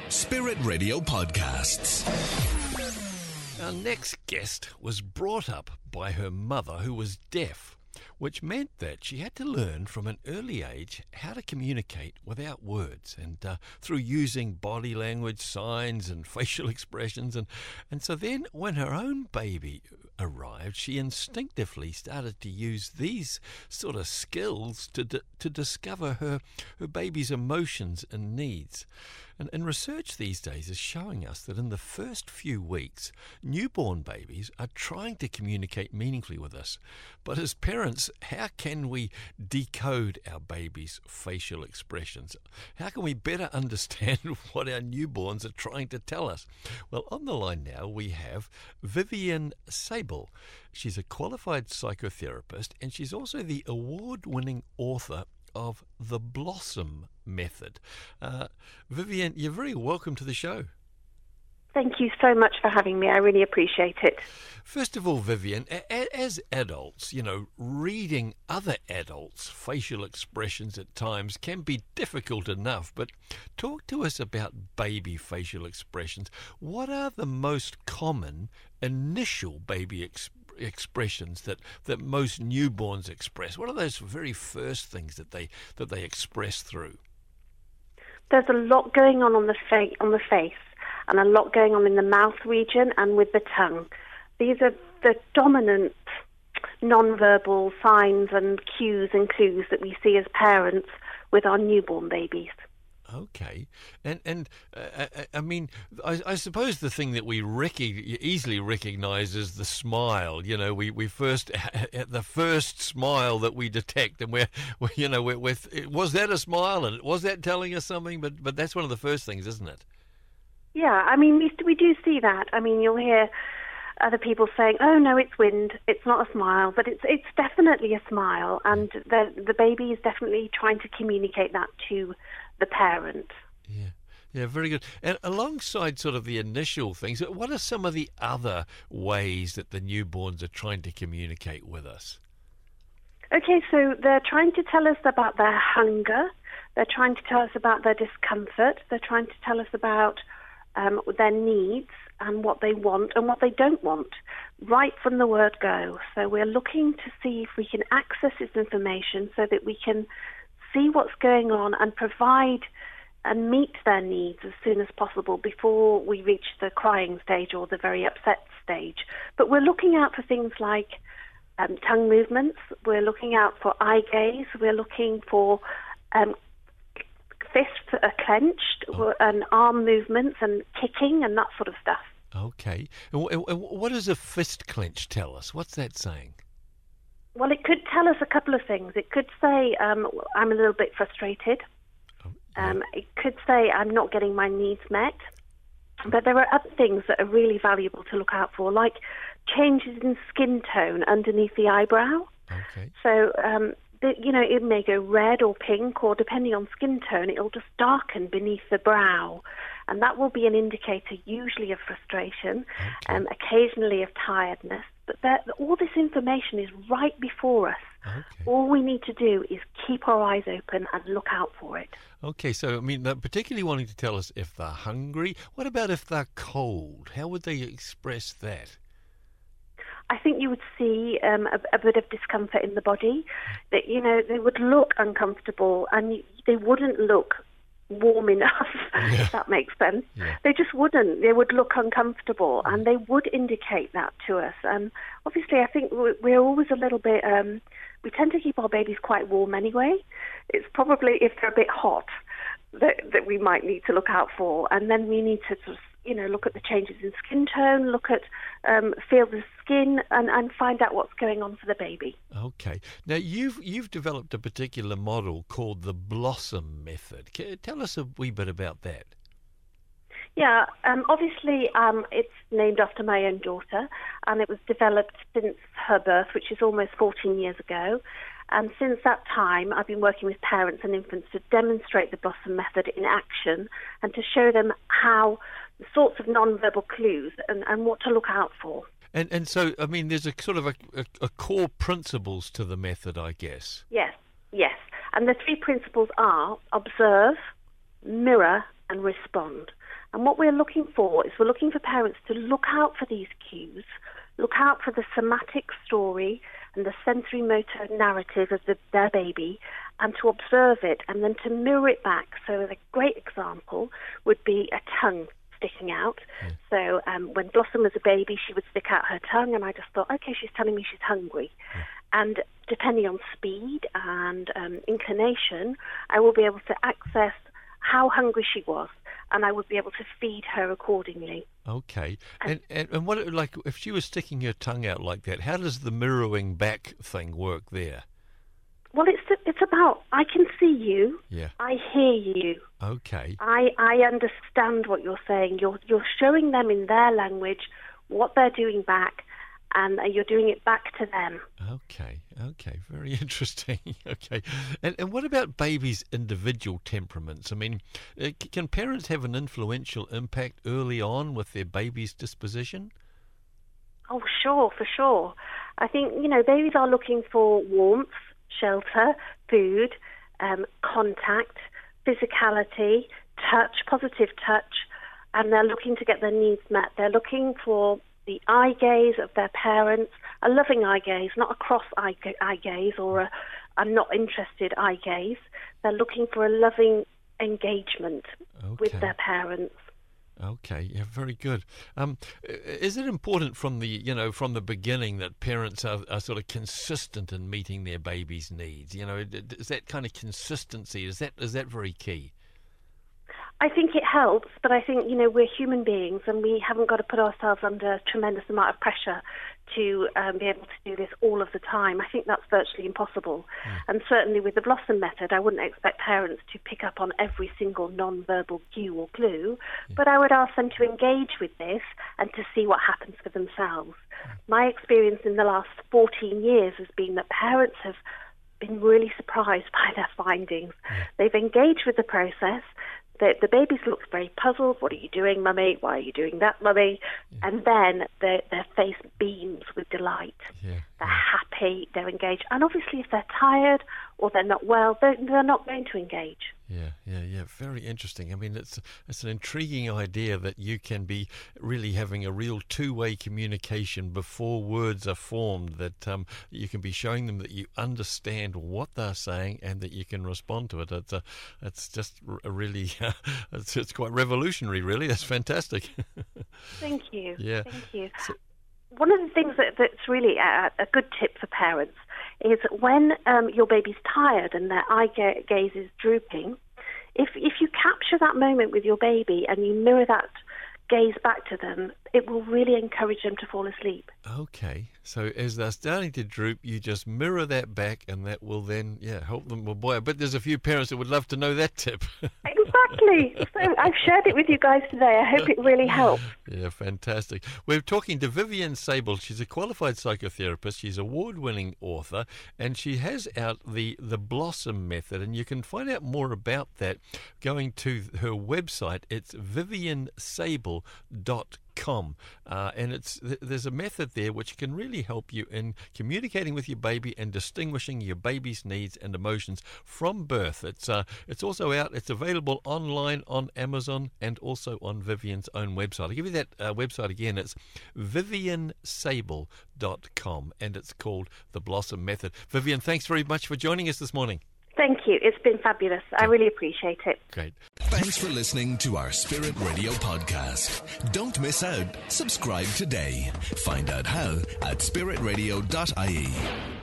Spirit Radio Podcasts. Our next guest was brought up by her mother, who was deaf, which meant that she had to learn from an early age how to communicate without words and through using body language, signs and facial expressions. And so then when her own baby arrived, she instinctively started to use these sort of skills to discover her baby's emotions and needs. And research these days is showing us that in the first few weeks, newborn babies are trying to communicate meaningfully with us. But as parents, how can we decode our baby's facial expressions? How can we better understand what our newborns are trying to tell us? Well, on the line now we have Vivian Sable. She's a qualified psychotherapist and she's also the award-winning author of The Blossom Method. Vivian, you're very welcome to the show. Thank you so much for having me. I really appreciate it. First of all, Vivian, as adults, reading other adults' facial expressions at times can be difficult enough, but talk to us about baby facial expressions. What are the most common initial baby expressions that most newborns express? What are those very first things that they express through? There's a lot going on the face, and a lot going on in the mouth region and with the tongue. These are the dominant non-verbal signs and cues and clues that we see as parents with our newborn babies. Okay, and I mean, I suppose the thing that we easily recognise is the smile. We first the first smile that we detect, and we're was that a smile, and was that telling us something? But that's one of the first things, isn't it? Yeah, I mean, we do see that. I mean, you'll hear other people saying, "Oh no, it's wind. It's not a smile," but it's definitely a smile, and the baby is definitely trying to communicate that to the parent. Yeah, very good. And alongside sort of the initial things, what are some of the other ways that the newborns are trying to communicate with us? Okay, so they're trying to tell us about their hunger. They're trying to tell us about their discomfort. They're trying to tell us about their needs and what they want and what they don't want, right from the word go. So we're looking to see if we can access this information so that we can see what's going on and provide and meet their needs as soon as possible before we reach the crying stage or the very upset stage. But we're looking out for things like tongue movements. We're looking out for eye gaze. We're looking for fists that are clenched and arm movements and kicking and that sort of stuff. Okay. And what does a fist clench tell us? What's that saying? Well, it could tell us a couple of things. It could say, I'm a little bit frustrated. It could say, I'm not getting my needs met. But there are other things that are really valuable to look out for, like changes in skin tone underneath the eyebrow. Okay. So, it may go red or pink, or depending on skin tone, it'll just darken beneath the brow. And that will be an indicator usually of frustration, occasionally of tiredness. But all this information is right before us. Okay. All we need to do is keep our eyes open and look out for it. Okay, so, I mean, they're particularly wanting to tell us if they're hungry. What about if they're cold? How would they express that? I think you would see a bit of discomfort in the body. That they would look uncomfortable and they wouldn't look warm enough, if that makes sense. Yeah. They just wouldn't. They would look uncomfortable, and they would indicate that to us. Obviously, I think we're always a little bit. We tend to keep our babies quite warm anyway. It's probably if they're a bit hot that we might need to look out for, and then we need to sort of, look at the changes in skin tone, look at feel the skin, and find out what's going on for the baby. Okay. Now you've developed a particular model called the Blossom Method. Tell us a wee bit about that. Yeah, obviously it's named after my own daughter, and it was developed since her birth, which is almost 14 years ago. And since that time, I've been working with parents and infants to demonstrate the Blossom Method in action and to show them how the sorts of non-verbal clues and what to look out for. And so, I mean, there's a sort of a core principles to the method, I guess. Yes. And the three principles are observe, mirror, and respond. And what we're looking for is we're looking for parents to look out for these cues, look out for the somatic story and the sensory motor narrative of their baby, and to observe it and then to mirror it back. So a great example would be a tongue sticking out. So when Blossom was a baby, she would stick out her tongue, and I just thought, okay, she's telling me she's hungry. And depending on speed and inclination, I will be able to access how hungry she was, and I would be able to feed her accordingly. Okay. And what, like, if she was sticking her tongue out like that, how does the mirroring back thing work there? Well, it's about, I can see you. Yeah. I hear you. Okay. I understand what you're saying. You're showing them in their language what they're doing back, and you're doing it back to them. Okay. Very interesting. Okay. And what about babies' individual temperaments? I mean, can parents have an influential impact early on with their baby's disposition? Oh, sure, for sure. I think, babies are looking for warmth, shelter, food, contact, physicality, touch, positive touch, and they're looking to get their needs met. They're looking for the eye gaze of their parents, a loving eye gaze, not a cross eye gaze or a I'm not interested eye gaze. They're looking for a loving engagement with their parents. Okay, yeah, very good. Is it important from the beginning that parents are sort of consistent in meeting their baby's needs? Is that kind of consistency, is that very key? I think it helps, but I think, we're human beings and we haven't got to put ourselves under a tremendous amount of pressure to be able to do this all of the time. I think that's virtually impossible. And certainly with the Blossom method, I wouldn't expect parents to pick up on every single non-verbal cue or clue, but I would ask them to engage with this and to see what happens for themselves. My experience in the last 14 years has been that parents have been really surprised by their findings. They've engaged with the process. The babies look very puzzled. What are you doing, Mummy? Why are you doing that, Mummy? And then their face beams with delight. They're happy, they're engaged. And obviously if they're tired or they're not well, they're not going to engage. Yeah. Very interesting. I mean, it's an intriguing idea that you can be really having a real two-way communication before words are formed, that you can be showing them that you understand what they're saying and that you can respond to it. It's just a really, it's quite revolutionary, really. That's fantastic. Thank you. Yeah. Thank you. One of the things that's really a good tip for parents is when your baby's tired and their eye gaze is drooping, if you capture that moment with your baby and you mirror that gaze back to them, it will really encourage them to fall asleep. Okay. So as they're starting to droop, you just mirror that back and that will then, help them. Well, boy, I bet there's a few parents that would love to know that tip. Exactly. So I've shared it with you guys today. I hope it really helps. Yeah, fantastic. We're talking to Vivian Sable. She's a qualified psychotherapist. She's an award-winning author, and she has out the Blossom method. And you can find out more about that going to her website. It's viviansable.com. And there's a method there which can really help you in communicating with your baby and distinguishing your baby's needs and emotions from birth. It's also out. It's available online on Amazon and also on Vivian's own website. I'll give you that website again. It's viviansable.com, and it's called The Blossom Method. Vivian, thanks very much for joining us this morning. Thank you. It's been fabulous. I really appreciate it. Great. Thanks for listening to our Spirit Radio podcast. Don't miss out. Subscribe today. Find out how at spiritradio.ie.